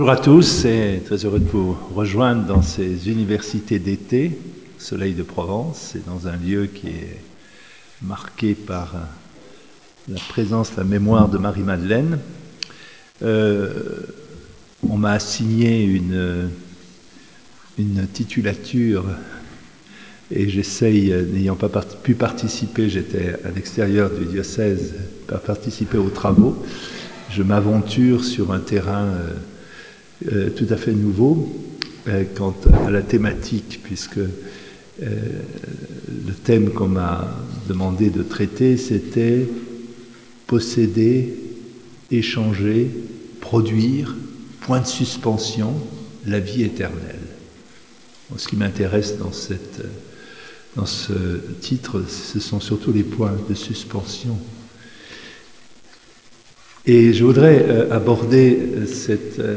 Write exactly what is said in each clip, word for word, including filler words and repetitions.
Bonjour à tous et très heureux de vous rejoindre dans ces universités d'été, Soleil de Provence, et dans un lieu qui est marqué par la présence, la mémoire de Marie-Madeleine. Euh, on m'a assigné une, une titulature et j'essaye, n'ayant pas part- pu participer, j'étais à l'extérieur du diocèse, pas participer aux travaux, je m'aventure sur un terrain euh, Euh, tout à fait nouveau euh, quant à la thématique, puisque euh, le thème qu'on m'a demandé de traiter, c'était posséder, échanger, produire, point de suspension, la vie éternelle. Bon, ce qui m'intéresse dans, cette, dans ce titre, ce sont surtout les points de suspension. Et je voudrais euh, aborder cette... Euh,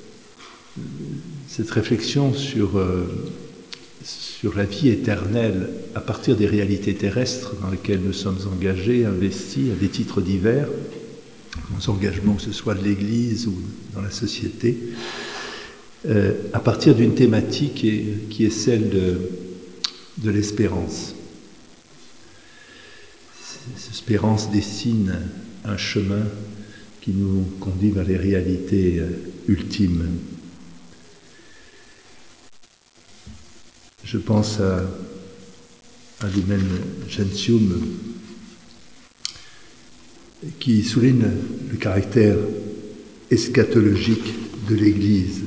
cette réflexion sur, euh, sur la vie éternelle à partir des réalités terrestres dans lesquelles nous sommes engagés, investis à des titres divers, nos engagements que ce soit de l'Église ou dans la société, euh, à partir d'une thématique qui est, qui est celle de, de l'espérance. L'espérance dessine un chemin qui nous conduit vers les réalités euh, ultimes. Je pense à, à Lumen Gentium qui souligne le caractère eschatologique de l'Église.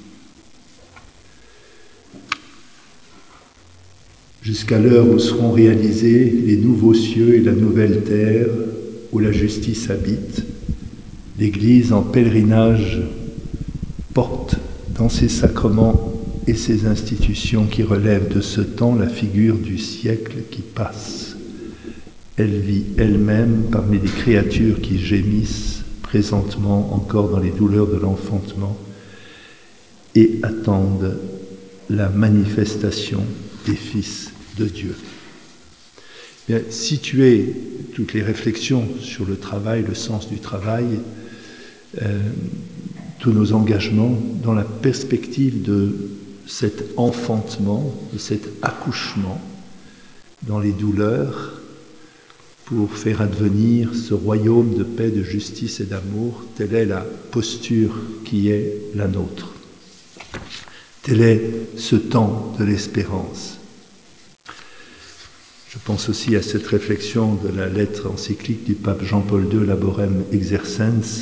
Jusqu'à l'heure où seront réalisés les nouveaux cieux et la nouvelle terre où la justice habite, l'Église en pèlerinage porte dans ses sacrements et ces institutions qui relèvent de ce temps la figure du siècle qui passe. Elle vit elle-même parmi les créatures qui gémissent présentement encore dans les douleurs de l'enfantement et attendent la manifestation des fils de Dieu. Bien, situer toutes les réflexions sur le travail, le sens du travail, euh, tous nos engagements dans la perspective de cet enfantement, de cet accouchement dans les douleurs pour faire advenir ce royaume de paix, de justice et d'amour. Telle est la posture qui est la nôtre. Tel est ce temps de l'espérance. Je pense aussi à cette réflexion de la lettre encyclique du pape Jean-Paul deux, Laborem Exercens.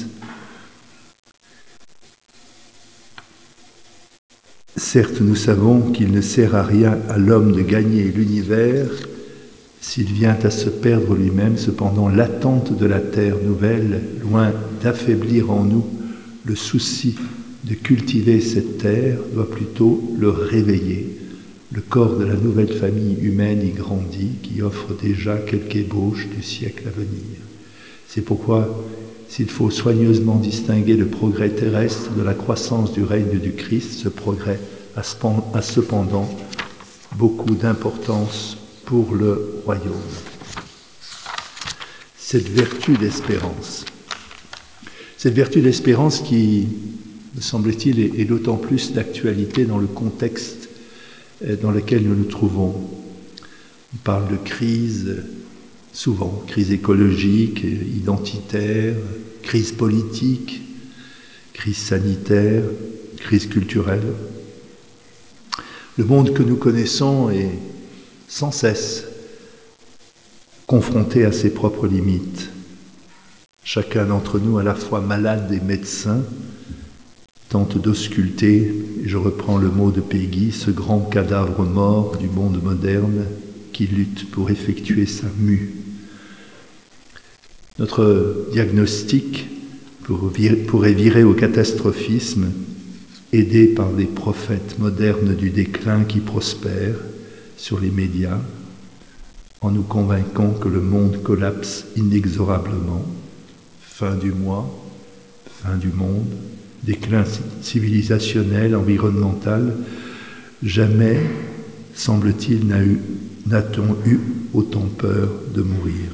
Certes, nous savons qu'il ne sert à rien à l'homme de gagner l'univers s'il vient à se perdre lui-même. Cependant, l'attente de la terre nouvelle, loin d'affaiblir en nous le souci de cultiver cette terre, doit plutôt le réveiller. Le corps de la nouvelle famille humaine y grandit, qui offre déjà quelque ébauche du siècle à venir. C'est pourquoi, s'il faut soigneusement distinguer le progrès terrestre de la croissance du règne du Christ, ce progrès a cependant beaucoup d'importance pour le royaume. Cette vertu d'espérance, cette vertu d'espérance qui, me semble-t-il, est, est d'autant plus d'actualité dans le contexte dans lequel nous nous trouvons. On parle de crise, souvent, crise écologique, identitaire, crise politique, crise sanitaire, crise culturelle. Le monde que nous connaissons est sans cesse confronté à ses propres limites. Chacun d'entre nous, à la fois malade et médecin, tente d'ausculter, et je reprends le mot de Peggy, ce grand cadavre mort du monde moderne qui lutte pour effectuer sa mue. Notre diagnostic pourrait virer au catastrophisme, aidé par des prophètes modernes du déclin qui prospèrent sur les médias, en nous convainquant que le monde collapse inexorablement. Fin du mois, fin du monde, déclin civilisationnel, environnemental. Jamais, semble-t-il, n'a eu, n'a-t-on eu autant peur de mourir.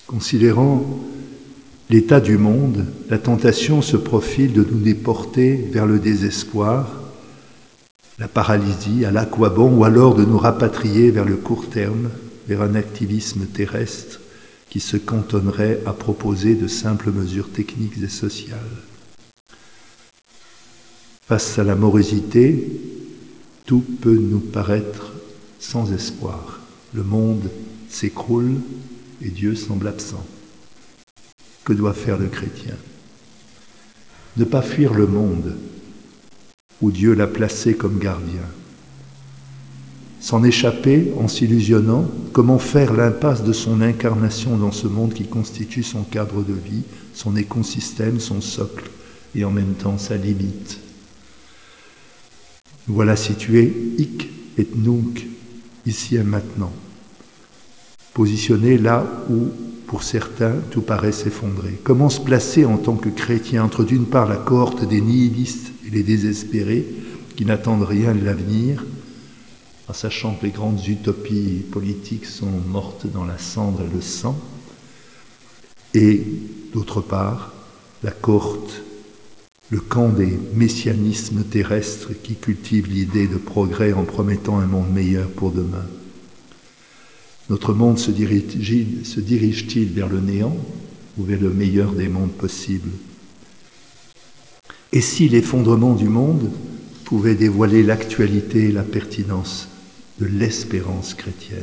Considérant l'état du monde, la tentation se profile de nous déporter vers le désespoir, la paralysie, à l'aquabon, ou alors de nous rapatrier vers le court terme, vers un activisme terrestre qui se cantonnerait à proposer de simples mesures techniques et sociales. Face à la morosité, tout peut nous paraître sans espoir. Le monde s'écroule et Dieu semble absent. Que doit faire le chrétien? Ne pas fuir le monde où Dieu l'a placé comme gardien. S'en échapper en s'illusionnant, comment faire l'impasse de son incarnation dans ce monde qui constitue son cadre de vie, son écosystème, son socle, et en même temps sa limite. Nous voilà situés hic et nunc, ici et maintenant, positionnés là où, pour certains, tout paraît s'effondrer. Comment se placer en tant que chrétien entre d'une part la cohorte des nihilistes et les désespérés qui n'attendent rien de l'avenir, en sachant que les grandes utopies politiques sont mortes dans la cendre et le sang, et d'autre part la cohorte, le camp des messianismes terrestres qui cultivent l'idée de progrès en promettant un monde meilleur pour demain. Notre monde se dirige, se dirige-t-il vers le néant ou vers le meilleur des mondes possibles? Et si l'effondrement du monde pouvait dévoiler l'actualité et la pertinence de l'espérance chrétienne?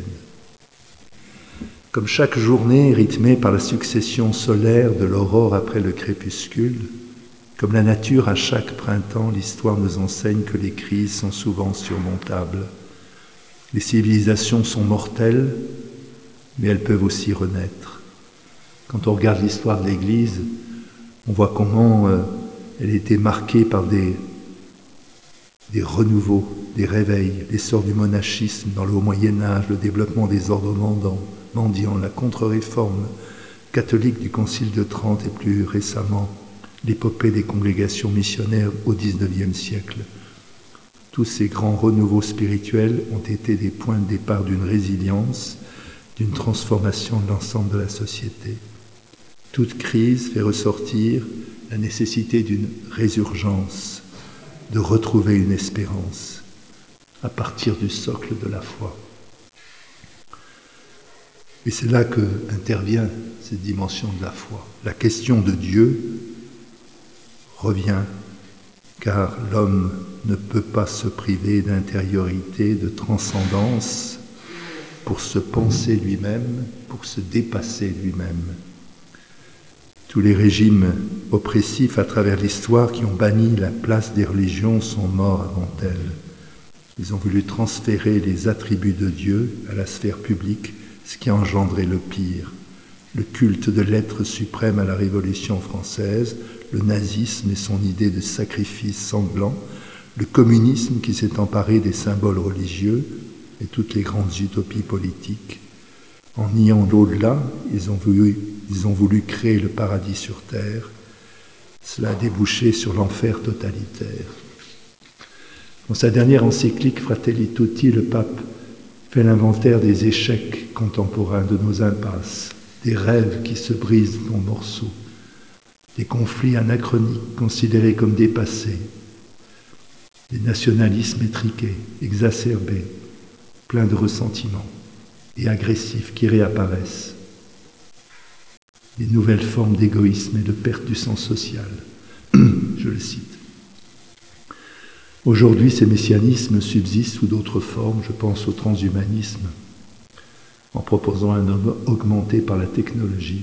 Comme chaque journée rythmée par la succession solaire de l'aurore après le crépuscule, comme la nature à chaque printemps, l'histoire nous enseigne que les crises sont souvent surmontables. Les civilisations sont mortelles, mais elles peuvent aussi renaître. Quand on regarde l'histoire de l'Église, on voit comment euh, elle était marquée par des, des renouveaux, des réveils, l'essor du monachisme dans le haut Moyen-Âge, le développement des ordres mendiants, la contre-réforme catholique du Concile de Trente et plus récemment l'épopée des congrégations missionnaires au dix-neuvième siècle. Tous ces grands renouveaux spirituels ont été des points de départ d'une résilience, d'une transformation de l'ensemble de la société. Toute crise fait ressortir la nécessité d'une résurgence, de retrouver une espérance à partir du socle de la foi. Et c'est là que intervient cette dimension de la foi. La question de Dieu revient, car l'homme ne peut pas se priver d'intériorité, de transcendance, pour se penser lui-même, pour se dépasser lui-même. Tous les régimes oppressifs à travers l'histoire qui ont banni la place des religions sont morts avant elles. Ils ont voulu transférer les attributs de Dieu à la sphère publique, ce qui a engendré le pire. Le culte de l'être suprême à la Révolution française, le nazisme et son idée de sacrifice sanglant, le communisme qui s'est emparé des symboles religieux et toutes les grandes utopies politiques. En niant l'au-delà, ils ont voulu, ils ont voulu créer le paradis sur terre. Cela a débouché sur l'enfer totalitaire. Dans sa dernière encyclique Fratelli Tutti, le pape fait l'inventaire des échecs contemporains, de nos impasses, des rêves qui se brisent en morceaux, des conflits anachroniques considérés comme dépassés, des nationalismes étriqués, exacerbés, pleins de ressentiments et agressifs qui réapparaissent, des nouvelles formes d'égoïsme et de perte du sens social. Je le cite. Aujourd'hui, ces messianismes subsistent sous d'autres formes, je pense au transhumanisme, en proposant un homme augmenté par la technologie.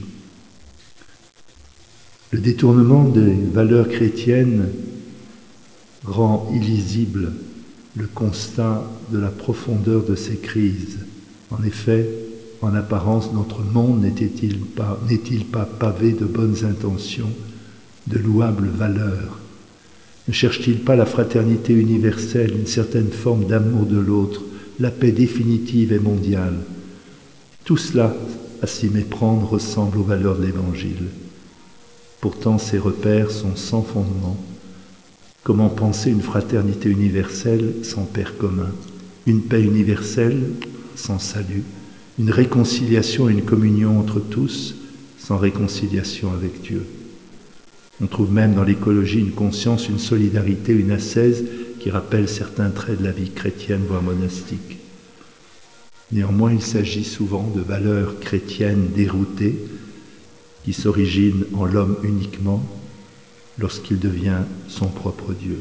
Le détournement des valeurs chrétiennes rend illisible le constat de la profondeur de ces crises. En effet, en apparence, notre monde n'était-il pas, n'est-il pas pavé de bonnes intentions, de louables valeurs? Ne cherche-t-il pas la fraternité universelle, une certaine forme d'amour de l'autre, la paix définitive et mondiale? Tout cela, à s'y méprendre, ressemble aux valeurs de l'Évangile. Pourtant, ces repères sont sans fondement. Comment penser une fraternité universelle sans père commun? Une paix universelle sans salut? Une réconciliation et une communion entre tous sans réconciliation avec Dieu. On trouve même dans l'écologie une conscience, une solidarité, une ascèse qui rappelle certains traits de la vie chrétienne, voire monastique. Néanmoins, il s'agit souvent de valeurs chrétiennes déroutées qui s'originent en l'homme uniquement lorsqu'il devient son propre Dieu.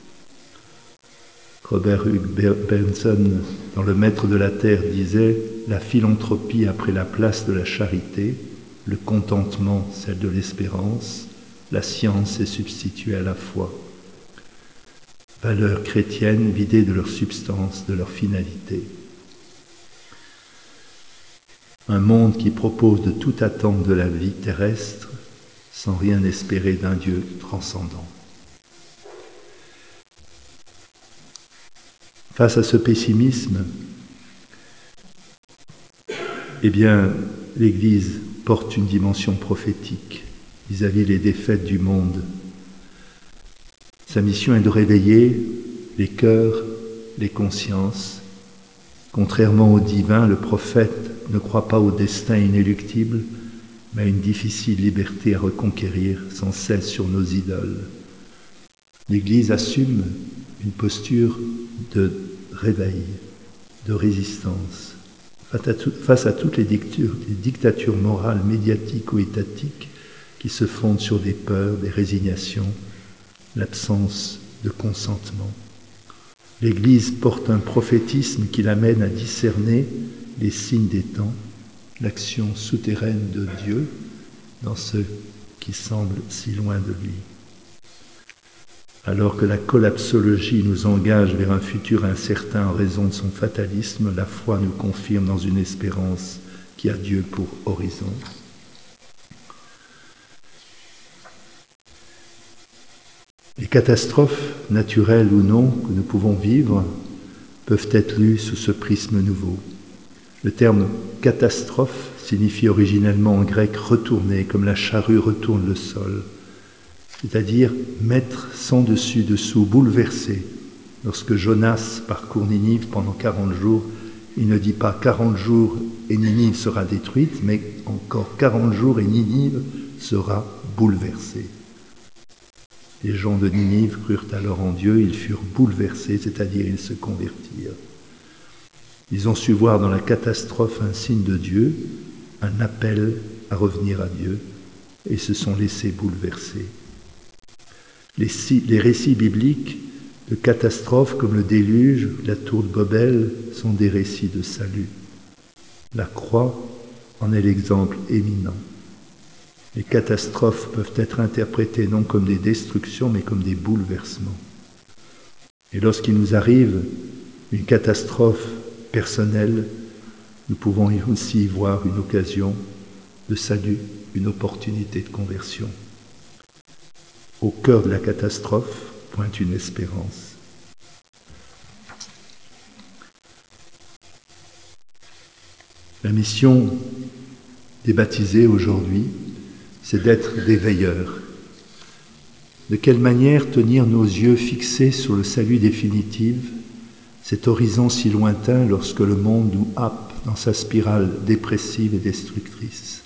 Robert Hugh Benson, dans Le Maître de la Terre, disait « La philanthropie a pris la place de la charité, le contentement celle de l'espérance, la science est substituée à la foi. » Valeurs chrétiennes vidées de leur substance, de leur finalité. Un monde qui propose de tout attendre de la vie terrestre sans rien espérer d'un Dieu transcendant. Face à ce pessimisme, eh bien, l'Église porte une dimension prophétique vis-à-vis des défaites du monde. Sa mission est de réveiller les cœurs, les consciences. Contrairement au divin, le prophète ne croit pas au destin inéluctible, mais à une difficile liberté à reconquérir sans cesse sur nos idoles. L'Église assume une posture de réveil, de résistance, face à toutes les dictatures, les dictatures morales, médiatiques ou étatiques qui se fondent sur des peurs, des résignations, l'absence de consentement. L'Église porte un prophétisme qui l'amène à discerner les signes des temps, l'action souterraine de Dieu dans ce qui semble si loin de lui. Alors que la collapsologie nous engage vers un futur incertain en raison de son fatalisme, la foi nous confirme dans une espérance qui a Dieu pour horizon. Les catastrophes, naturelles ou non, que nous pouvons vivre, peuvent être lues sous ce prisme nouveau. Le terme « catastrophe » signifie originellement en grec « retourner », comme la charrue retourne le sol, c'est-à-dire mettre sans dessus-dessous, bouleverser. Lorsque Jonas parcourt Ninive pendant quarante jours, il ne dit pas « quarante jours et Ninive sera détruite », mais encore quarante jours et Ninive sera bouleversée. Les gens de Ninive crurent alors en Dieu, ils furent bouleversés, c'est-à-dire ils se convertirent. Ils ont su voir dans la catastrophe un signe de Dieu, un appel à revenir à Dieu, et se sont laissés bouleverser. Les, les récits bibliques de catastrophes comme le déluge, la tour de Babel, sont des récits de salut. La croix en est l'exemple éminent. Les catastrophes peuvent être interprétées non comme des destructions, mais comme des bouleversements. Et lorsqu'il nous arrive une catastrophe personnelle, nous pouvons aussi y voir une occasion de salut, une opportunité de conversion. Au cœur de la catastrophe pointe une espérance. La mission des baptisés aujourd'hui, c'est d'être des veilleurs. De quelle manière tenir nos yeux fixés sur le salut définitif, cet horizon si lointain lorsque le monde nous happe dans sa spirale dépressive et destructrice.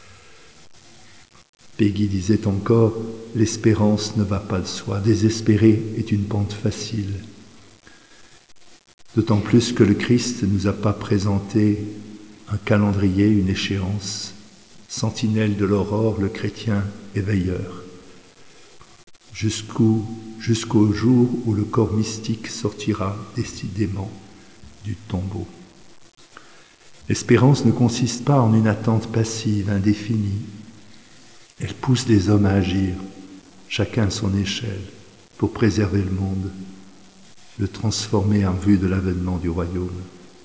Peggy disait encore « L'espérance ne va pas de soi, désespérer est une pente facile ». D'autant plus que le Christ ne nous a pas présenté un calendrier, une échéance. Sentinelle de l'aurore, le chrétien est veilleur. Jusqu'où, jusqu'au jour où le corps mystique sortira décidément du tombeau. L'espérance ne consiste pas en une attente passive, indéfinie. Elle pousse les hommes à agir, chacun à son échelle, pour préserver le monde, le transformer en vue de l'avènement du royaume.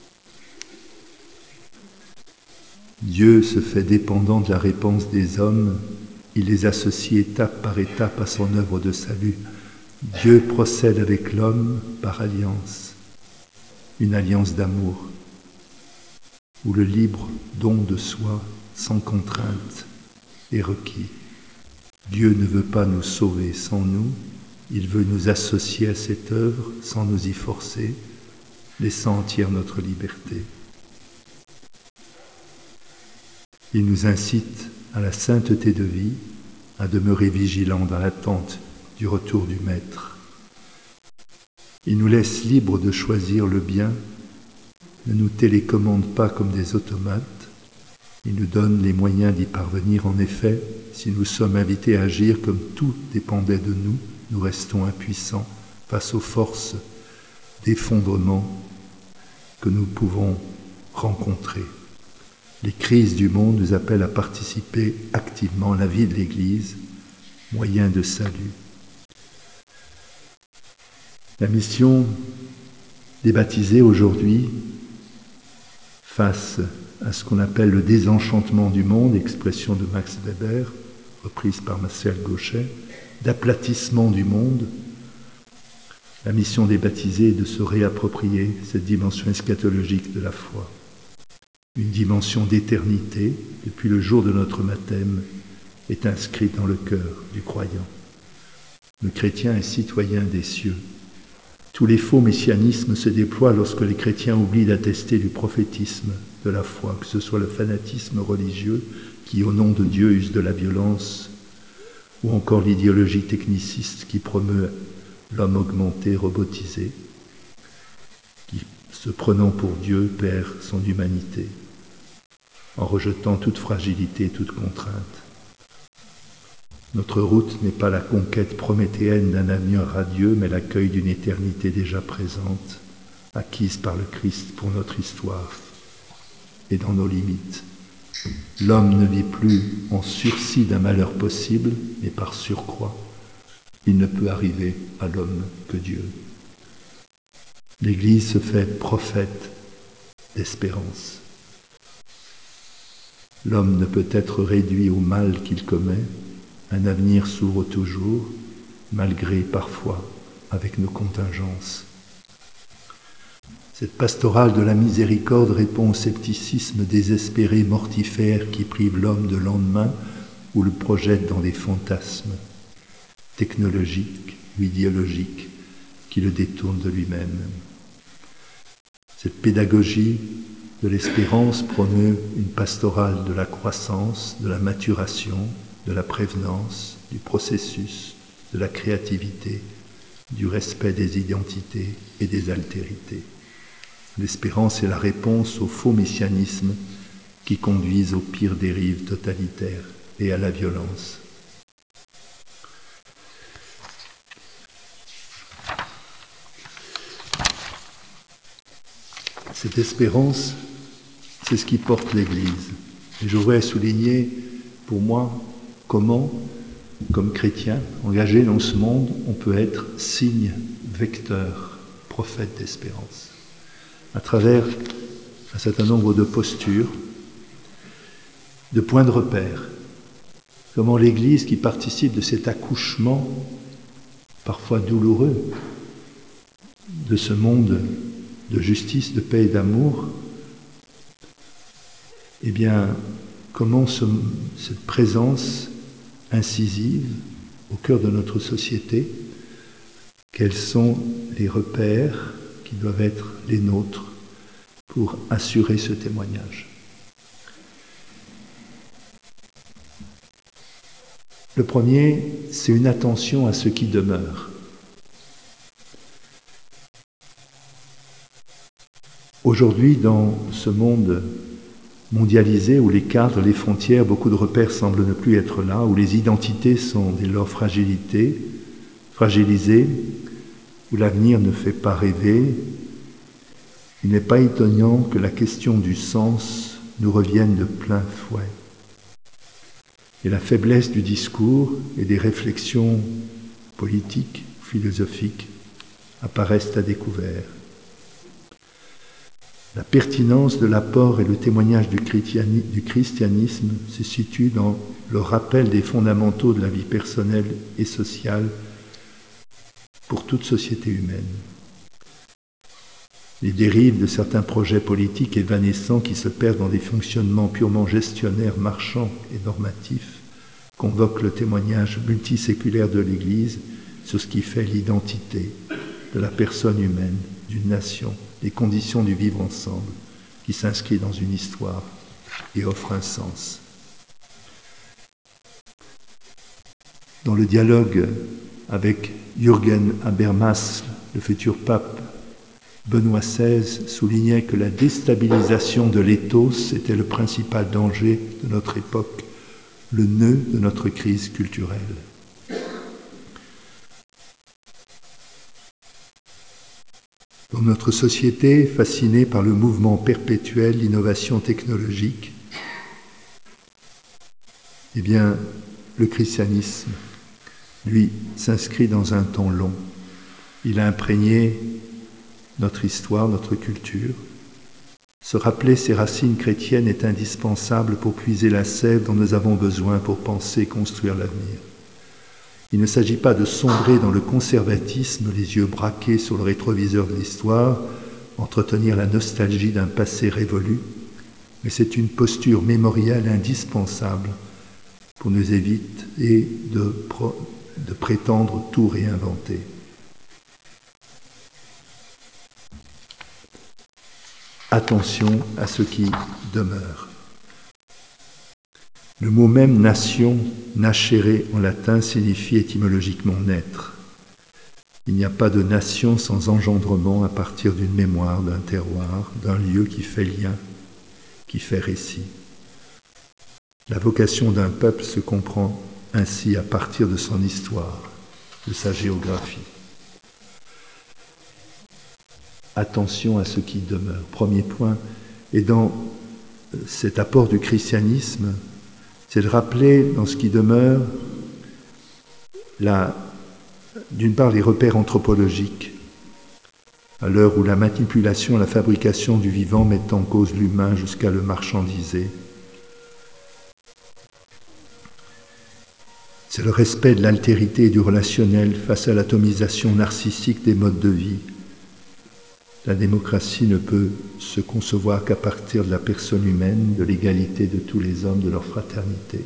Dieu se fait dépendant de la réponse des hommes, il les associe étape par étape à son œuvre de salut. Dieu procède avec l'homme par alliance, une alliance d'amour, où le libre don de soi, sans contrainte, est requis. Dieu ne veut pas nous sauver sans nous, il veut nous associer à cette œuvre sans nous y forcer, laissant entière notre liberté. Il nous incite à la sainteté de vie, à demeurer vigilant dans l'attente du retour du Maître. Il nous laisse libres de choisir le bien, ne nous télécommande pas comme des automates, il nous donne les moyens d'y parvenir. En effet, si nous sommes invités à agir comme tout dépendait de nous, nous restons impuissants face aux forces d'effondrement que nous pouvons rencontrer. Les crises du monde nous appellent à participer activement à la vie de l'Église, moyen de salut. La mission des baptisés aujourd'hui, face à ce qu'on appelle le désenchantement du monde, expression de Max Weber, reprise par Marcel Gauchet, d'aplatissement du monde, la mission des baptisés est de se réapproprier cette dimension eschatologique de la foi. Une dimension d'éternité, depuis le jour de notre baptême, est inscrite dans le cœur du croyant. Le chrétien est citoyen des cieux. Tous les faux messianismes se déploient lorsque les chrétiens oublient d'attester du prophétisme de la foi, que ce soit le fanatisme religieux qui, au nom de Dieu, use de la violence, ou encore l'idéologie techniciste qui promeut l'homme augmenté, robotisé, qui, se prenant pour Dieu, perd son humanité, en rejetant toute fragilité et toute contrainte. Notre route n'est pas la conquête prométhéenne d'un avenir radieux, mais l'accueil d'une éternité déjà présente, acquise par le Christ pour notre histoire et dans nos limites. L'homme ne vit plus en sursis d'un malheur possible, mais par surcroît. Il ne peut arriver à l'homme que Dieu. L'Église se fait prophète d'espérance. L'homme ne peut être réduit au mal qu'il commet. Un avenir s'ouvre toujours, malgré parfois avec nos contingences. Cette pastorale de la miséricorde répond au scepticisme désespéré, mortifère qui prive l'homme de lendemain ou le projette dans des fantasmes technologiques ou idéologiques qui le détournent de lui-même. Cette pédagogie de l'espérance promeut une pastorale de la croissance, de la maturation, de la prévenance, du processus, de la créativité, du respect des identités et des altérités. L'espérance est la réponse au faux messianisme qui conduisent aux pires dérives totalitaires et à la violence. Cette espérance, c'est ce qui porte l'Église. Et je voudrais souligner, pour moi, comment, comme chrétien, engagé dans ce monde, on peut être signe, vecteur, prophète d'espérance, à travers un certain nombre de postures, de points de repère. Comment l'Église, qui participe de cet accouchement, parfois douloureux, de ce monde de justice, de paix et d'amour, eh bien, comment ce, cette présence incisive au cœur de notre société, quels sont les repères qui doivent être les nôtres pour assurer ce témoignage. Le premier, c'est une attention à ce qui demeure. Aujourd'hui, dans ce monde mondialisé où les cadres, les frontières, beaucoup de repères semblent ne plus être là, où les identités sont dès lors fragilité, fragilisées, où l'avenir ne fait pas rêver, il n'est pas étonnant que la question du sens nous revienne de plein fouet. Et la faiblesse du discours et des réflexions politiques, philosophiques, apparaissent à découvert. La pertinence de l'apport et le témoignage du christianisme se situe dans le rappel des fondamentaux de la vie personnelle et sociale pour toute société humaine. Les dérives de certains projets politiques évanescents qui se perdent dans des fonctionnements purement gestionnaires, marchands et normatifs convoquent le témoignage multiséculaire de l'Église sur ce qui fait l'identité de la personne humaine, d'une nation, les conditions du vivre ensemble, qui s'inscrit dans une histoire et offre un sens. dans le dialogue avec Jürgen Habermas, le futur pape Benoît seize, soulignait que la déstabilisation de l'éthos était le principal danger de notre époque, le nœud de notre crise culturelle. Dans notre société, fascinée par le mouvement perpétuel, l'innovation technologique, eh bien, le christianisme, lui, s'inscrit dans un temps long. Il a imprégné notre histoire, notre culture. Se rappeler ses racines chrétiennes est indispensable pour puiser la sève dont nous avons besoin pour penser et construire l'avenir. Il ne s'agit pas de sombrer dans le conservatisme, les yeux braqués sur le rétroviseur de l'histoire, entretenir la nostalgie d'un passé révolu, mais c'est une posture mémorielle indispensable pour nous éviter de, de prétendre tout réinventer. Attention à ce qui demeure. Le mot même nation, nascere en latin, signifie étymologiquement naître. Il n'y a pas de nation sans engendrement à partir d'une mémoire, d'un terroir, d'un lieu qui fait lien, qui fait récit. La vocation d'un peuple se comprend ainsi à partir de son histoire, de sa géographie. Attention à ce qui demeure. Premier point, et dans cet apport du christianisme, c'est de rappeler dans ce qui demeure, la, d'une part, les repères anthropologiques, à l'heure où la manipulation et la fabrication du vivant mettent en cause l'humain jusqu'à le marchandiser. C'est le respect de l'altérité et du relationnel face à l'atomisation narcissique des modes de vie. La démocratie ne peut se concevoir qu'à partir de la personne humaine, de l'égalité de tous les hommes, de leur fraternité.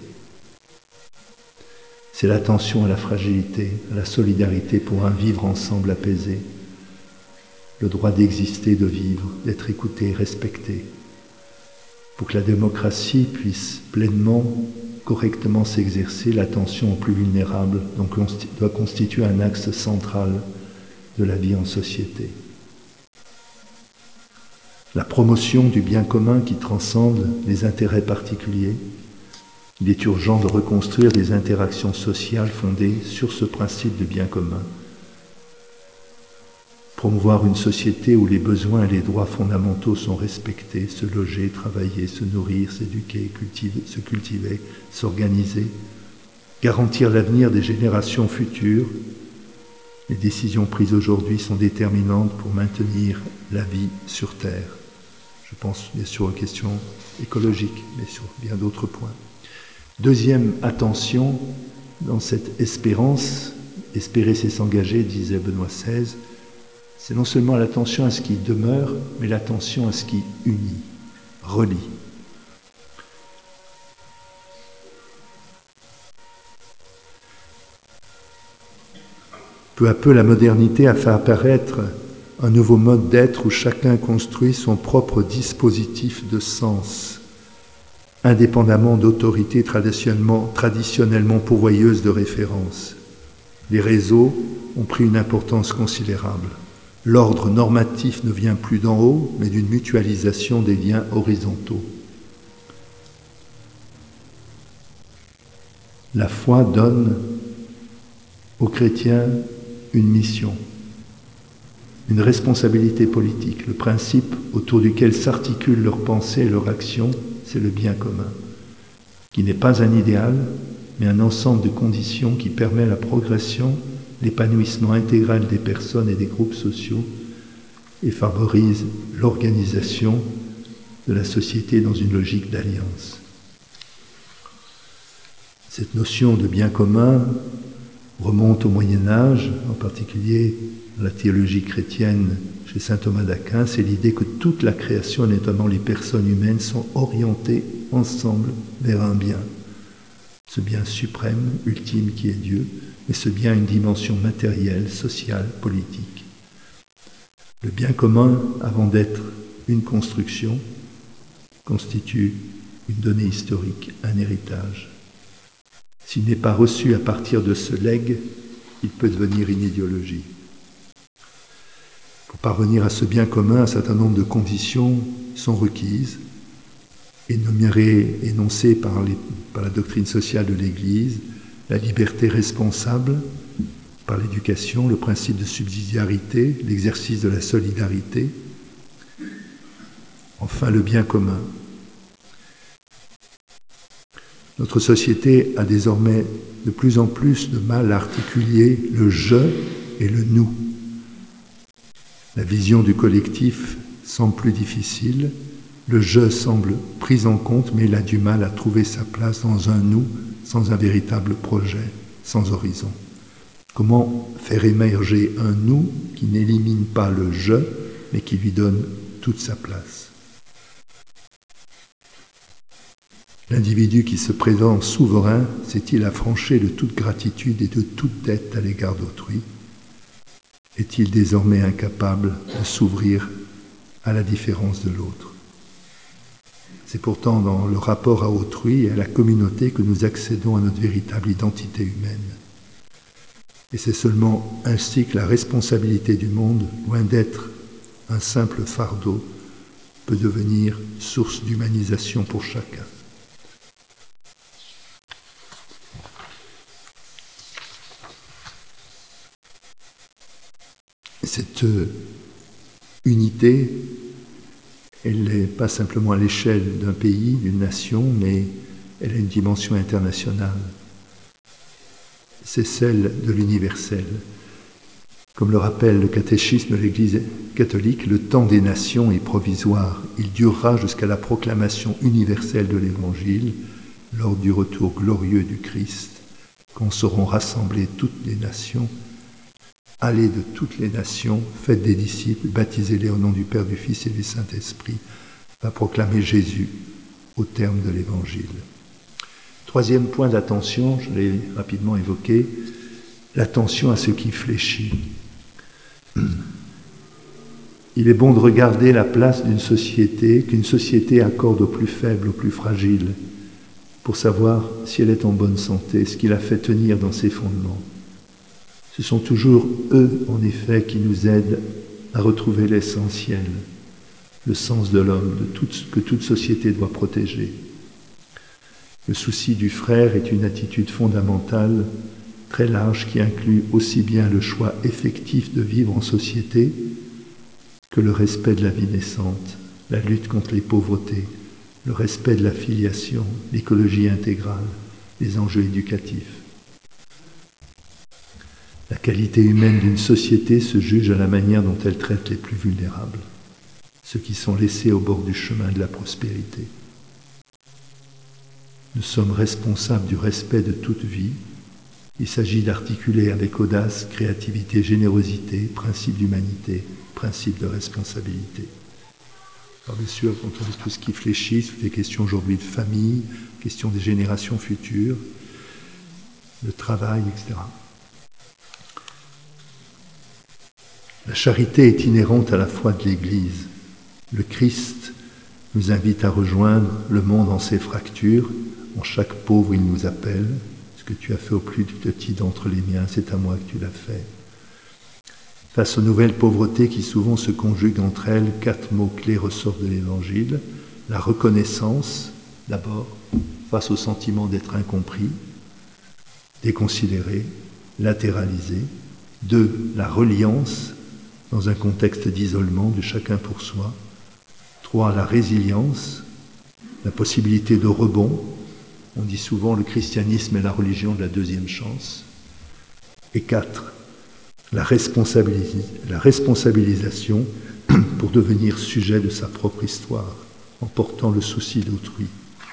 C'est l'attention à la fragilité, à la solidarité pour un vivre ensemble apaisé, le droit d'exister, de vivre, d'être écouté, respecté, pour que la démocratie puisse pleinement, correctement s'exercer. L'attention aux plus vulnérables donc, doit constituer un axe central de la vie en société. La promotion du bien commun qui transcende les intérêts particuliers. Il est urgent de reconstruire des interactions sociales fondées sur ce principe de bien commun. Promouvoir une société où les besoins et les droits fondamentaux sont respectés, se loger, travailler, se nourrir, s'éduquer, cultiver, se cultiver, s'organiser. Garantir l'avenir des générations futures. Les décisions prises aujourd'hui sont déterminantes pour maintenir la vie sur Terre. Je pense bien sûr aux questions écologiques, mais sur bien d'autres points. Deuxième attention, dans cette espérance, espérer c'est s'engager, disait Benoît seize, c'est non seulement l'attention à ce qui demeure, mais l'attention à ce qui unit, relie. Peu à peu, la modernité a fait apparaître un nouveau mode d'être où chacun construit son propre dispositif de sens, indépendamment d'autorités traditionnellement, traditionnellement pourvoyeuses de référence. Les réseaux ont pris une importance considérable. L'ordre normatif ne vient plus d'en haut, mais d'une mutualisation des liens horizontaux. La foi donne aux chrétiens une mission, une responsabilité politique. Le principe autour duquel s'articulent leurs pensées et leurs actions, c'est le bien commun, qui n'est pas un idéal, mais un ensemble de conditions qui permet la progression, l'épanouissement intégral des personnes et des groupes sociaux et favorise l'organisation de la société dans une logique d'alliance. Cette notion de bien commun remonte au Moyen-Âge, en particulier dans la théologie chrétienne chez saint Thomas d'Aquin. C'est l'idée que toute la création, et notamment les personnes humaines, sont orientées ensemble vers un bien. Ce bien suprême, ultime qui est Dieu, mais ce bien a une dimension matérielle, sociale, politique. Le bien commun, avant d'être une construction, constitue une donnée historique, un héritage. S'il n'est pas reçu à partir de ce legs, il peut devenir une idéologie. Pour parvenir à ce bien commun, un certain nombre de conditions sont requises, énumérées, énoncées par, les, par la doctrine sociale de l'Église, la liberté responsable par l'éducation, le principe de subsidiarité, l'exercice de la solidarité, enfin le bien commun. Notre société a désormais de plus en plus de mal à articuler le « je » et le « nous ». La vision du collectif semble plus difficile, le « je » semble pris en compte, mais il a du mal à trouver sa place dans un « nous » sans un véritable projet, sans horizon. Comment faire émerger un « nous » qui n'élimine pas le « je », mais qui lui donne toute sa place? L'individu qui se présente souverain s'est-il affranchi de toute gratitude et de toute dette à l'égard d'autrui? Est-il désormais incapable de s'ouvrir à la différence de l'autre? C'est pourtant dans le rapport à autrui et à la communauté que nous accédons à notre véritable identité humaine. Et c'est seulement ainsi que la responsabilité du monde, loin d'être un simple fardeau, peut devenir source d'humanisation pour chacun. Cette unité, elle n'est pas simplement à l'échelle d'un pays, d'une nation, mais elle a une dimension internationale. C'est celle de l'universel. Comme le rappelle le catéchisme de l'Église catholique, le temps des nations est provisoire. Il durera jusqu'à la proclamation universelle de l'Évangile, lors du retour glorieux du Christ, quand seront rassemblées toutes les nations. Allez de toutes les nations, faites des disciples, baptisez-les au nom du Père, du Fils et du Saint-Esprit, va proclamer Jésus au terme de l'Évangile. Troisième point d'attention, je l'ai rapidement évoqué, l'attention à ce qui fléchit. Il est bon de regarder la place d'une société, qu'une société accorde aux plus faibles, aux plus fragiles, pour savoir si elle est en bonne santé, ce qui la fait tenir dans ses fondements. Ce sont toujours eux, en effet, qui nous aident à retrouver l'essentiel, le sens de l'homme, de tout ce que toute société doit protéger. Le souci du frère est une attitude fondamentale, très large, qui inclut aussi bien le choix effectif de vivre en société que le respect de la vie naissante, la lutte contre les pauvretés, le respect de la filiation, l'écologie intégrale, les enjeux éducatifs. La qualité humaine d'une société se juge à la manière dont elle traite les plus vulnérables, ceux qui sont laissés au bord du chemin de la prospérité. Nous sommes responsables du respect de toute vie. Il s'agit d'articuler avec audace, créativité, générosité, principe d'humanité, principe de responsabilité. Alors bien sûr, quand on dit tout ce qui fléchit, toutes les questions aujourd'hui de famille, questions des générations futures, de travail, et cetera. La charité est inhérente à la foi de l'Église. Le Christ nous invite à rejoindre le monde en ses fractures. En chaque pauvre, il nous appelle. Ce que tu as fait au plus petit d'entre les miens, c'est à moi que tu l'as fait. Face aux nouvelles pauvretés qui souvent se conjuguent entre elles, quatre mots clés ressortent de l'Évangile. La reconnaissance, d'abord, face au sentiment d'être incompris, déconsidéré, latéralisé. Deux, la reliance, dans un contexte d'isolement de chacun pour soi. Trois, la résilience, la possibilité de rebond. On dit souvent le christianisme est la religion de la deuxième chance. Et quatre, la, responsabilis- la responsabilisation pour devenir sujet de sa propre histoire, en portant le souci d'autrui.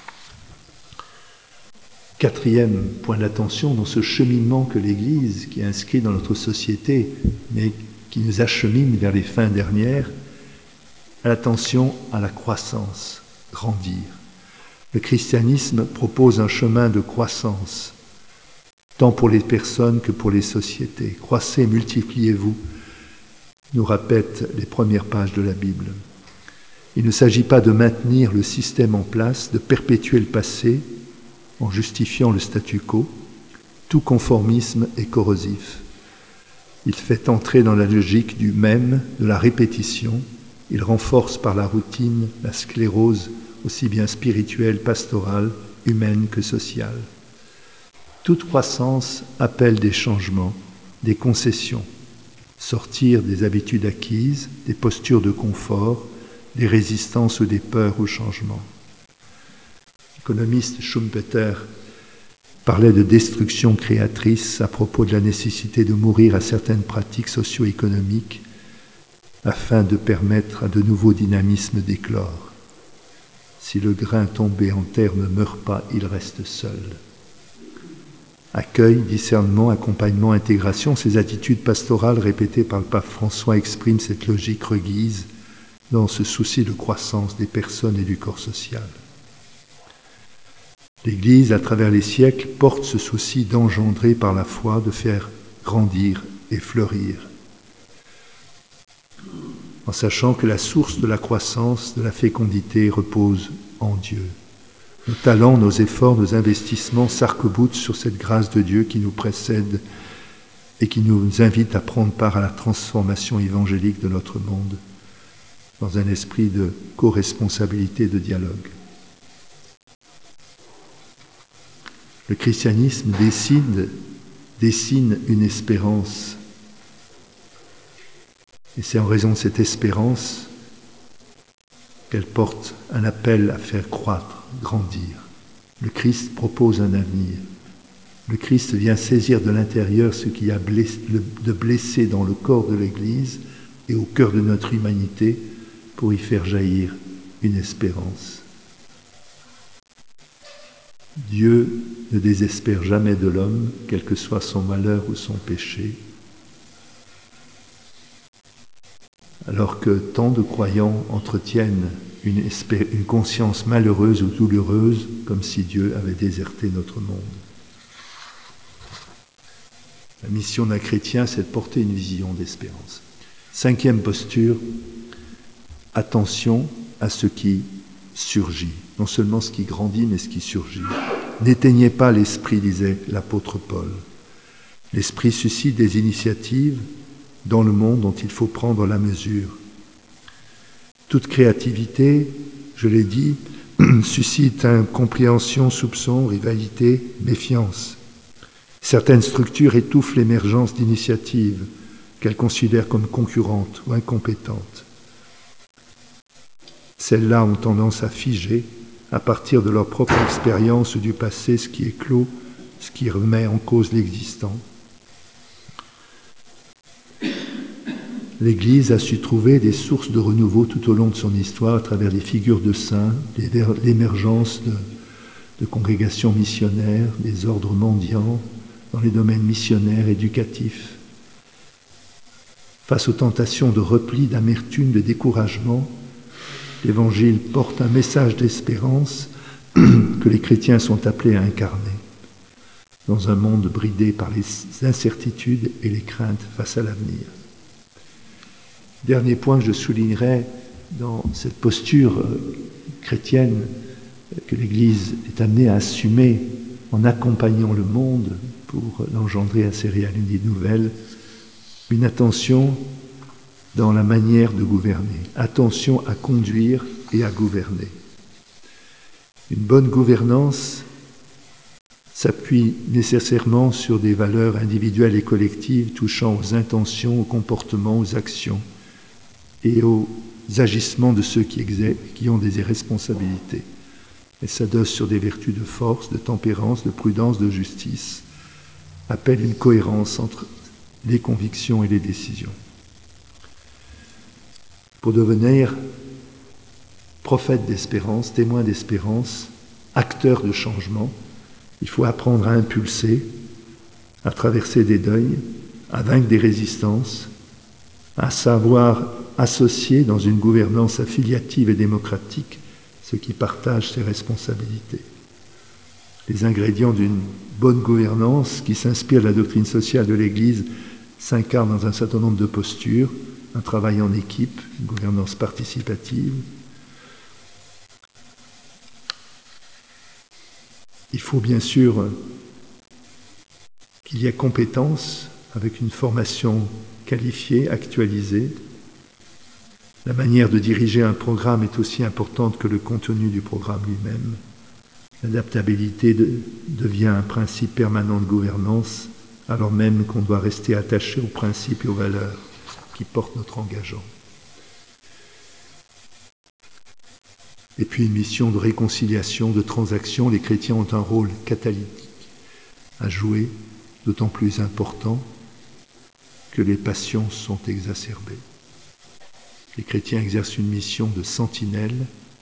Quatrième point d'attention dans ce cheminement que l'Église, qui est inscrit dans notre société, mais qui nous achemine vers les fins dernières, l'attention à la croissance, grandir. Le christianisme propose un chemin de croissance, tant pour les personnes que pour les sociétés. Croissez, multipliez-vous, nous répètent les premières pages de la Bible. Il ne s'agit pas de maintenir le système en place, de perpétuer le passé en justifiant le statu quo, Tout conformisme est corrosif. Il fait entrer dans la logique du même, de la répétition. Il renforce par la routine la sclérose aussi bien spirituelle, pastorale, humaine que sociale. Toute croissance appelle des changements, des concessions, sortir des habitudes acquises, des postures de confort, des résistances ou des peurs au changement. L'économiste Schumpeter parlait de destruction créatrice à propos de la nécessité de mourir à certaines pratiques socio-économiques afin de permettre à de nouveaux dynamismes d'éclore. Si le grain tombé en terre ne meurt pas, il reste seul. Accueil, discernement, accompagnement, intégration, ces attitudes pastorales répétées par le pape François expriment cette logique requise dans ce souci de croissance des personnes et du corps social. L'Église, à travers les siècles, porte ce souci d'engendrer par la foi, de faire grandir et fleurir, en sachant que la source de la croissance, de la fécondité repose en Dieu. Nos talents, nos efforts, nos investissements s'arc-boutent sur cette grâce de Dieu qui nous précède et qui nous invite à prendre part à la transformation évangélique de notre monde dans un esprit de co-responsabilité et de dialogue. Le christianisme dessine, dessine une espérance. Et c'est en raison de cette espérance qu'elle porte un appel à faire croître, grandir. Le Christ propose un avenir. Le Christ vient saisir de l'intérieur ce qui a blessé, de blessé dans le corps de l'Église et au cœur de notre humanité pour y faire jaillir une espérance. Dieu ne désespère jamais de l'homme, quel que soit son malheur ou son péché, alors que tant de croyants entretiennent une, espé- une conscience malheureuse ou douloureuse, comme si Dieu avait déserté notre monde. La mission d'un chrétien, c'est de porter une vision d'espérance. Cinquième posture, attention à ce qui surgit, non seulement ce qui grandit, mais ce qui surgit. N'éteignez pas l'esprit, disait l'apôtre Paul. L'esprit suscite des initiatives dans le monde dont il faut prendre la mesure. Toute créativité, je l'ai dit, suscite incompréhension, soupçon, rivalité, méfiance. Certaines structures étouffent l'émergence d'initiatives qu'elles considèrent comme concurrentes ou incompétentes. Celles-là ont tendance à figer, à partir de leur propre expérience du passé, ce qui est clos, ce qui remet en cause l'existant. L'Église a su trouver des sources de renouveau tout au long de son histoire à travers les figures de saints, l'émergence de, de congrégations missionnaires, des ordres mendiants dans les domaines missionnaires, éducatifs. Face aux tentations de repli, d'amertume, de découragement, l'Évangile porte un message d'espérance que les chrétiens sont appelés à incarner dans un monde bridé par les incertitudes et les craintes face à l'avenir. Dernier point que je soulignerai dans cette posture chrétienne que l'Église est amenée à assumer en accompagnant le monde pour l'engendrer à ses réalités nouvelles, une attention dans la manière de gouverner, attention à conduire et à gouverner. Une bonne gouvernance s'appuie nécessairement sur des valeurs individuelles et collectives touchant aux intentions, aux comportements, aux actions et aux agissements de ceux qui, exercent, qui ont des responsabilités. Elle s'adosse sur des vertus de force, de tempérance, de prudence, de justice, appelle une cohérence entre les convictions et les décisions. Pour devenir prophète d'espérance, témoin d'espérance, acteur de changement, il faut apprendre à impulser, à traverser des deuils, à vaincre des résistances, à savoir associer dans une gouvernance affiliative et démocratique ceux qui partagent ses responsabilités. Les ingrédients d'une bonne gouvernance qui s'inspire de la doctrine sociale de l'Église s'incarnent dans un certain nombre de postures, un travail en équipe, une gouvernance participative. Il faut bien sûr Il y a compétence avec une formation qualifiée, actualisée. La manière de diriger un programme est aussi importante que le contenu du programme lui-même. L'adaptabilité de, devient un principe permanent de gouvernance, alors même qu'on doit rester attaché aux principes et aux valeurs qui portent notre engagement. Et puis une mission de réconciliation, de transaction. Les chrétiens ont un rôle catalytique à jouer, d'autant plus important que les passions sont exacerbées. Les chrétiens exercent une mission de sentinelle.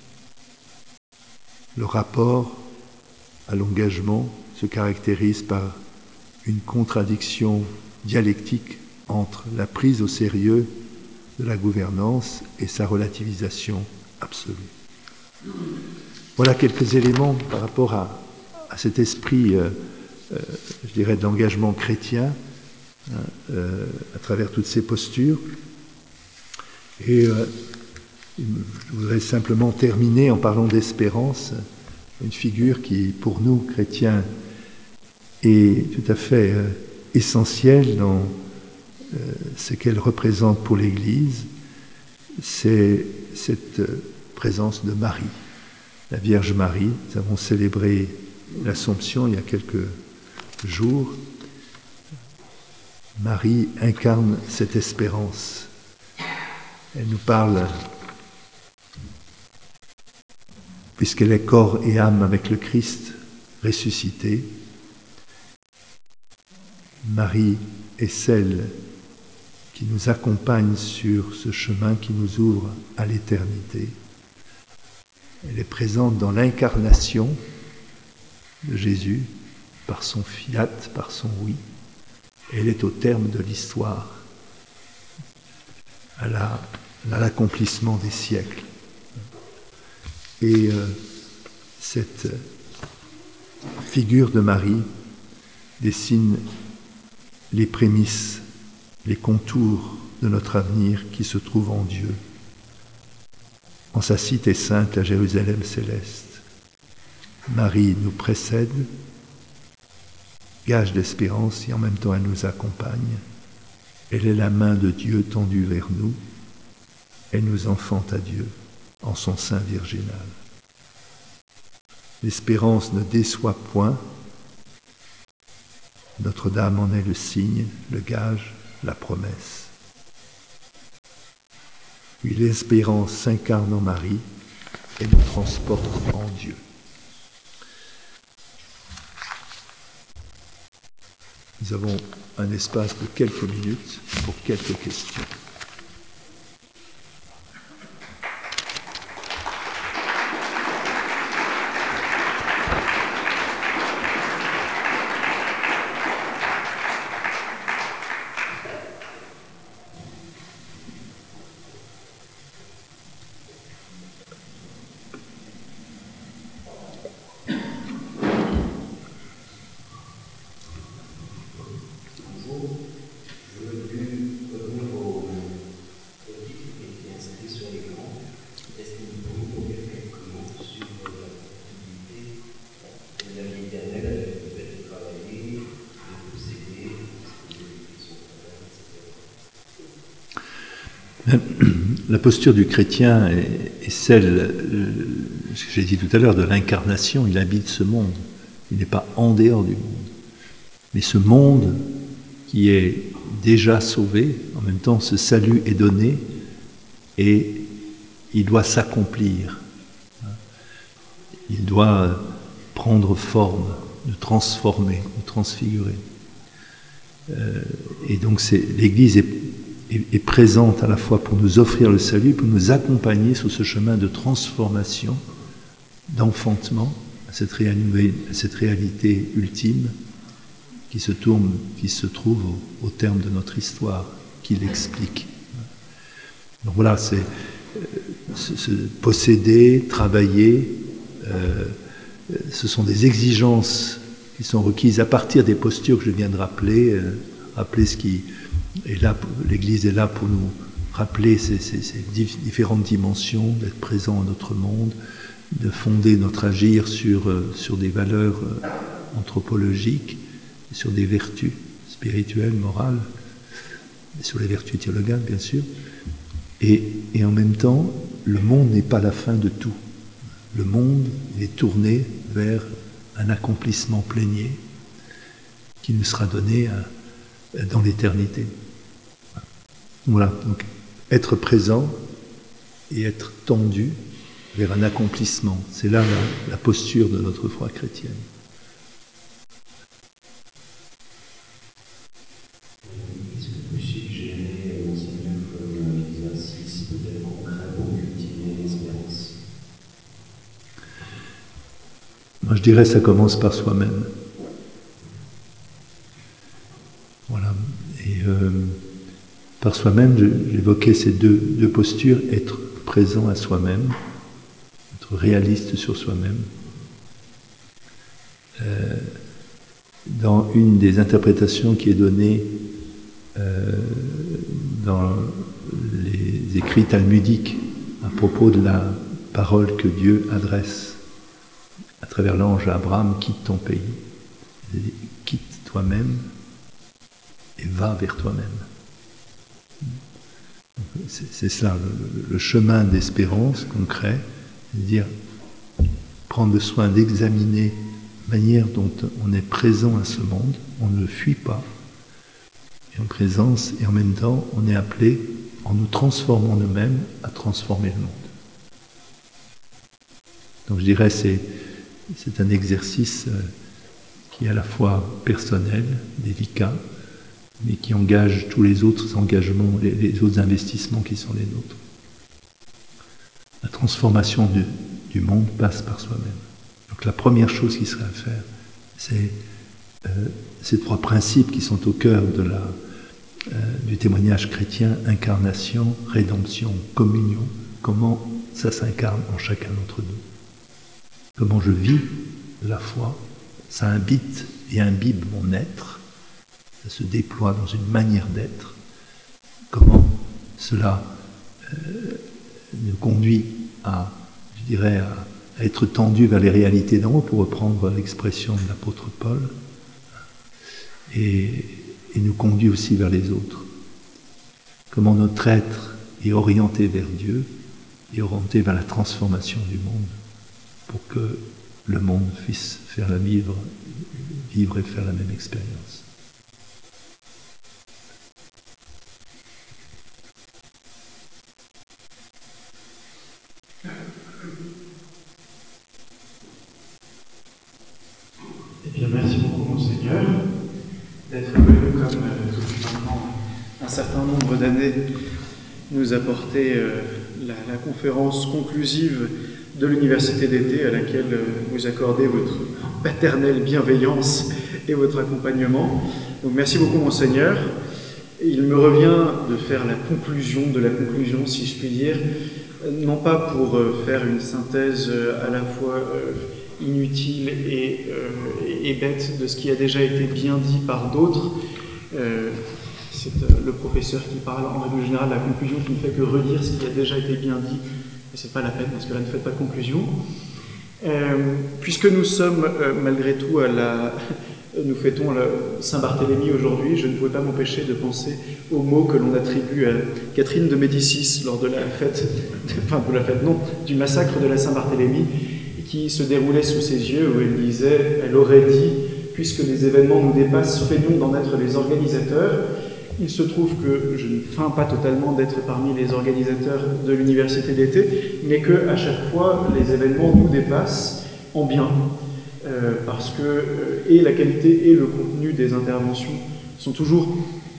Le rapport à l'engagement se caractérise par une contradiction dialectique entre la prise au sérieux de la gouvernance et sa relativisation absolue. Voilà quelques éléments par rapport à, à cet esprit, euh, euh, je dirais, de l'engagement chrétien hein, euh, à travers toutes ces postures. Et euh, je voudrais simplement terminer en parlant d'espérance, une figure qui, pour nous, chrétiens, est tout à fait euh, essentielle dans euh, ce qu'elle représente pour l'Église, c'est cette euh, présence de Marie, la Vierge Marie. Nous avons célébré l'Assomption il y a quelques jours. Marie incarne cette espérance. Elle nous parle, puisqu'elle est corps et âme avec le Christ ressuscité. Marie est celle qui nous accompagne sur ce chemin qui nous ouvre à l'éternité. Elle est présente dans l'incarnation de Jésus, par son fiat, par son oui. Elle est au terme de l'histoire, à, la, à l'accomplissement des siècles. Et euh, cette figure de Marie dessine les prémices, les contours de notre avenir qui se trouve en Dieu, en sa cité sainte, la Jérusalem céleste. Marie nous précède, gage d'espérance, et en même temps elle nous accompagne. Elle est la main de Dieu tendue vers nous. Elle nous enfante à Dieu en son sein virginal. L'espérance ne déçoit point. Notre-Dame en est le signe, le gage, la promesse. Puis l'espérance s'incarne en Marie et nous transporte en Dieu. Nous avons un espace de quelques minutes pour quelques questions. Sur l'écran. Est-ce que vous pourriez nous dire quelques mots sur la compatibilité de la vie éternelle avec le fait de travailler, de posséder, de disposer de tout son travail, et cetera. La posture du chrétien est, est celle, ce que j'ai dit tout à l'heure, de l'incarnation. Il habite ce monde. Il n'est pas en dehors du monde. Mais ce monde qui est déjà sauvé, en même temps ce salut est donné, et il doit s'accomplir. Il doit prendre forme, nous transformer, nous transfigurer. Euh, et donc c'est, l'Église est, est, est présente à la fois pour nous offrir le salut, pour nous accompagner sur ce chemin de transformation, d'enfantement à cette, réalité, à cette réalité ultime qui se tourne, qui se trouve au, au terme de notre histoire, qui l'explique. Donc voilà, c'est se, se posséder, travailler, euh, ce sont des exigences qui sont requises à partir des postures que je viens de rappeler, euh, rappeler ce qui est là, l'Église est là pour nous rappeler ces, ces, ces différentes dimensions, d'être présent dans notre monde, de fonder notre agir sur, euh, sur des valeurs euh, anthropologiques, sur des vertus spirituelles, morales, et sur les vertus théologales, bien sûr. Et, et en même temps, le monde n'est pas la fin de tout. Le monde est tourné vers un accomplissement plénier qui nous sera donné à, dans l'éternité. Voilà, donc être présent et être tendu vers un accomplissement. C'est là la, la posture de notre foi chrétienne. Est-ce que vous suggérez, Monseigneur, comme exercice peut-être concret pour cultiver l'espérance? Moi, je dirais que ça commence par soi-même. Voilà. Et euh, par soi-même, j'évoquais ces deux, deux postures, être présent à soi-même, être réaliste sur soi-même. Euh, dans une des interprétations qui est donnée euh, dans les écrits talmudiques à propos de la parole que Dieu adresse à travers l'ange à Abraham, quitte ton pays, quitte toi-même et va vers toi-même. C'est, c'est cela, le, le chemin d'espérance concret, c'est-à-dire prendre soin d'examiner la manière dont on est présent à ce monde, on ne le fuit pas, et en présence, et en même temps, on est appelé, en nous transformant nous-mêmes, à transformer le monde. Donc je dirais c'est c'est un exercice qui est à la fois personnel, délicat, mais qui engage tous les autres engagements, les, les autres investissements qui sont les nôtres. La transformation du, du monde passe par soi-même. Donc la première chose qui serait à faire, c'est euh, ces trois principes qui sont au cœur de la, euh, du témoignage chrétien, incarnation, rédemption, communion, comment ça s'incarne en chacun d'entre nous. Comment je vis la foi, ça habite et imbibe mon être, ça se déploie dans une manière d'être. Comment cela euh, nous conduit à, je dirais, à, à être tendu vers les réalités d'en haut, pour reprendre l'expression de l'apôtre Paul, et, et nous conduit aussi vers les autres. Comment notre être est orienté vers Dieu et orienté vers la transformation du monde, pour que le monde puisse faire la vivre, vivre et faire la même expérience. Eh bien, merci beaucoup, Monseigneur, d'être venu comme euh, depuis maintenant un certain nombre d'années nous apporter euh, la, la conférence conclusive de l'université d'été à laquelle euh, vous accordez votre paternelle bienveillance et votre accompagnement. Donc merci beaucoup, Monseigneur. Il me revient de faire la conclusion de la conclusion, si je puis dire, non pas pour euh, faire une synthèse euh, à la fois euh, inutile et, euh, et bête de ce qui a déjà été bien dit par d'autres. Euh, c'est euh, le professeur qui parle en règle générale de la conclusion qui ne fait que redire ce qui a déjà été bien dit, mais c'est pas la peine parce que là ne faites pas de conclusion. Euh, puisque nous sommes euh, malgré tout à la... Nous fêtons le Saint-Barthélemy aujourd'hui, je ne pouvais pas m'empêcher de penser aux mots que l'on attribue à Catherine de Médicis lors de la fête, enfin de la fête non, du massacre de la Saint-Barthélemy, qui se déroulait sous ses yeux, où elle disait, elle aurait dit, puisque les événements nous dépassent, feignons d'en être les organisateurs. Il se trouve que je ne feins pas totalement d'être parmi les organisateurs de l'université d'été, mais que à chaque fois les événements nous dépassent en bien. Euh, parce que euh, et la qualité et le contenu des interventions sont toujours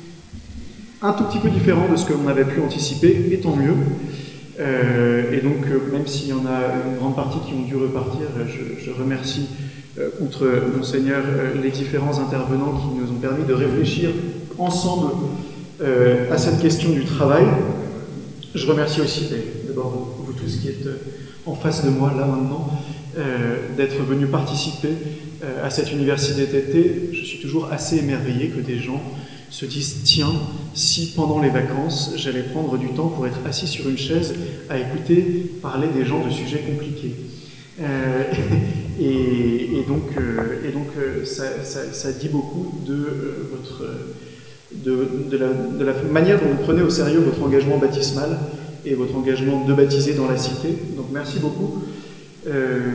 un tout petit peu différents de ce que l'on avait pu anticiper, et tant mieux. Euh, et donc, euh, même s'il y en a une grande partie qui ont dû repartir, je, je remercie, euh, outre Monseigneur, euh, les différents intervenants qui nous ont permis de réfléchir ensemble euh, à cette question du travail. Je remercie aussi d'abord vous tous qui êtes en face de moi, là maintenant, Euh, d'être venu participer euh, à cette université d'été. Je suis toujours assez émerveillé que des gens se disent « Tiens, si pendant les vacances, j'allais prendre du temps pour être assis sur une chaise à écouter parler des gens de sujets compliqués. Euh, » Et, et donc, euh, et donc euh, ça, ça, ça dit beaucoup de euh, votre de, de, la, de la manière dont vous prenez au sérieux votre engagement baptismal et votre engagement de baptiser dans la cité. Donc merci beaucoup. Euh,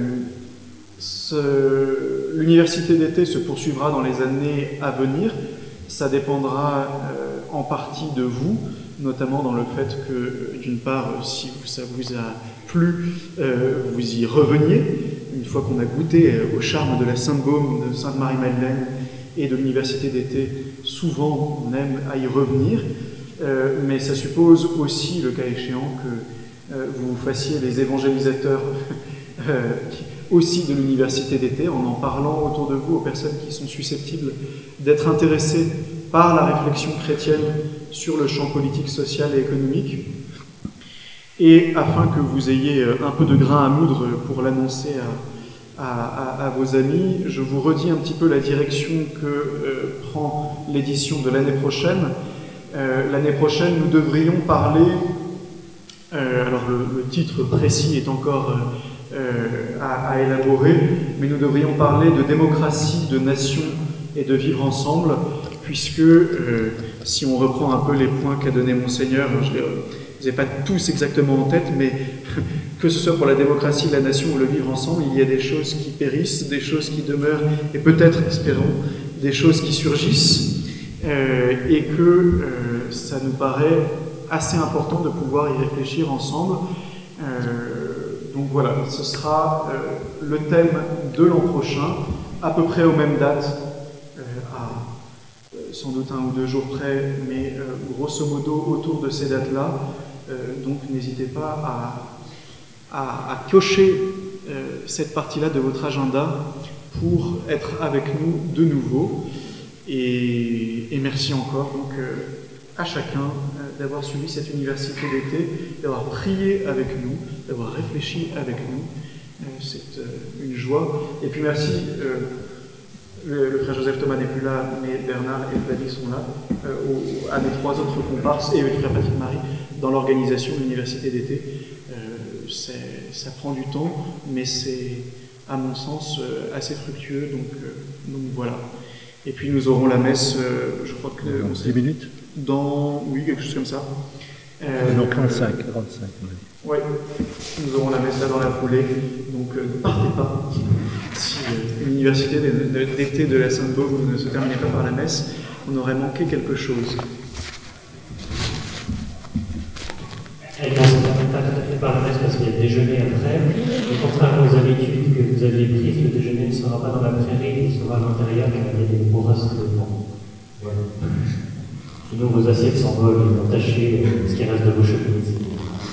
L'université d'été se poursuivra dans les années à venir. Ça dépendra euh, en partie de vous, notamment dans le fait que, d'une part, si ça vous a plu, euh, vous y reveniez, une fois qu'on a goûté au charme de la Sainte-Baume, de Sainte-Marie-Madeleine et de l'université d'été. Souvent, on aime à y revenir, euh, mais ça suppose aussi, le cas échéant, que euh, vous fassiez les évangélisateurs euh, aussi de l'université d'été, en en parlant autour de vous aux personnes qui sont susceptibles d'être intéressées par la réflexion chrétienne sur le champ politique, social et économique. Et afin que vous ayez un peu de grain à moudre pour l'annoncer à, à, à, à vos amis, je vous redis un petit peu la direction que euh, prend l'édition de l'année prochaine. Euh, l'année prochaine, nous devrions parler, euh, alors le, le titre précis est encore euh, à, à élaborer, mais nous devrions parler de démocratie, de nation et de vivre ensemble, puisque euh, si on reprend un peu les points qu'a donné Monseigneur, je les les ai pas tous exactement en tête, mais que ce soit pour la démocratie, la nation ou le vivre ensemble, il y a des choses qui périssent, des choses qui demeurent, et peut-être, espérons, des choses qui surgissent, euh, et que euh, ça nous paraît assez important de pouvoir y réfléchir ensemble. Euh, donc voilà, ce sera euh, le thème de l'an prochain, à peu près aux mêmes dates, euh, à sans doute un ou deux jours près, mais euh, grosso modo autour de ces dates-là. Euh, donc n'hésitez pas à, à, à piocher euh, cette partie-là de votre agenda pour être avec nous de nouveau. Et, et merci encore donc, euh, à chacun euh, d'avoir suivi cette université d'été, d'avoir prié avec nous, d'avoir réfléchi avec nous. Euh, C'est euh, une joie. Et puis merci... Euh, Le, le frère Joseph Thomas n'est plus là, mais Bernard et Flavie sont là, euh, au, à mes trois autres comparses, et le frère Patrick Marie, dans l'organisation de l'université d'été. Euh, ça prend du temps, mais c'est, à mon sens, euh, assez fructueux, donc, euh, donc voilà. Et puis nous aurons la messe, euh, je crois que... Dans dix minutes Dans... Oui, quelque chose comme ça. Euh, non, quarante-cinq, quarante-cinq, on a dit. Oui, nous aurons la messe là dans la foulée, donc euh, ne partez pas. Si euh, l'université d'été de la Sainte-Baume ne se terminait pas par la messe, on aurait manqué quelque chose. Elle ne se termine pas tout à fait par la messe parce qu'il y a le déjeuner après, mais contrairement aux habitudes que vous aviez prises, le déjeuner ne sera pas dans la prairie, il sera à l'intérieur car il y a des bourrasques de vent. Voilà. Sinon vos assiettes s'envolent et vont tacher ce qui reste de vos chemises.